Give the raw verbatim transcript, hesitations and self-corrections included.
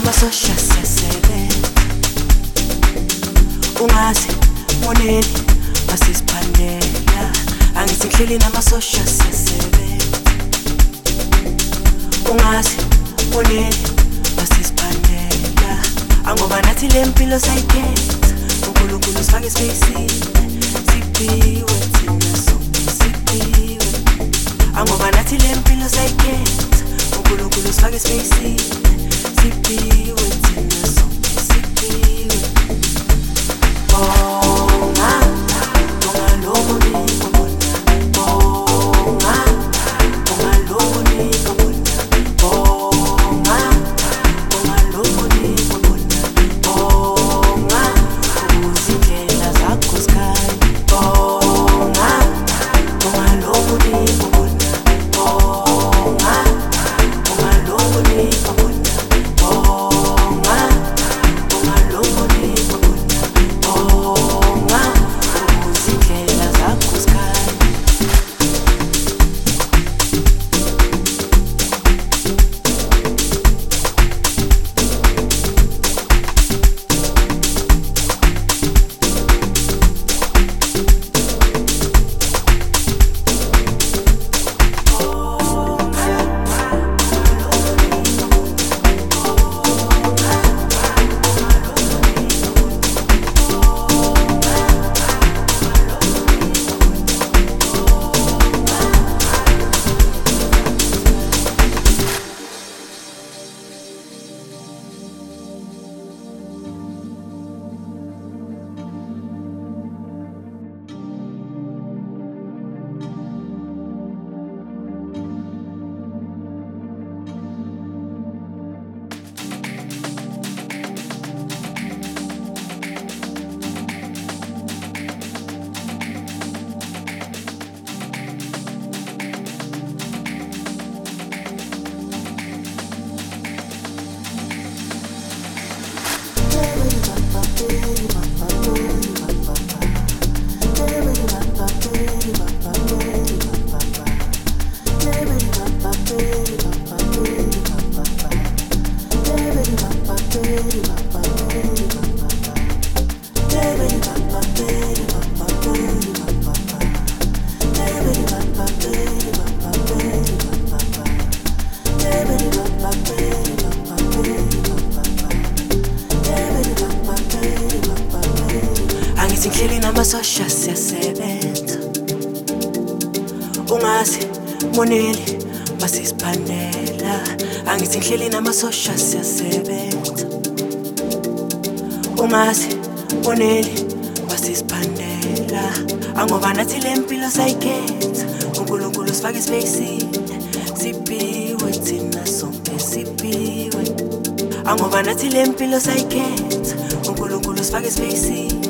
namasosha siyasebenza. Ungazi moneli masisiphandela, angithi ngihleli namasosha siyasebenza. Ungazi moneli masisiphandela, angoba nathi le mpilo sayikhetha. uNkulunkulu sifake isipeyisini, siphiwe thina sonke siphiwe. Angoba nathi le mpilo sayikhetha, uNkulunkulu sifake isipeyisini, siphiwe thina sonke siphiwe. Bonga, bonga lokho nikubona. Bonga, bonga lokho nikubona. Bonga, bonga lokho nikubona. Bonga, uzindlela zakho sky. Bonga, bonga lokho nikubona. Bonga, bonga lokho nikubona. Bonga, bonga lokho nikubona. Bonga, uzindlela zakho sky. Angithi ngihleli namasosha siyasebenza. Ungazi moneli masisiphandela, angithi ngihleli namasosha siyasebenza. Ungazi moneli masisiphandela, angoba nathi le mpilo sayikhetha. uNkulunkulu sifake isipeyisini, siphiwe thina sonke siphiwe. Angoba nathi le mpilo sayikhetha, uNkulunkulu sifake isipeyisini,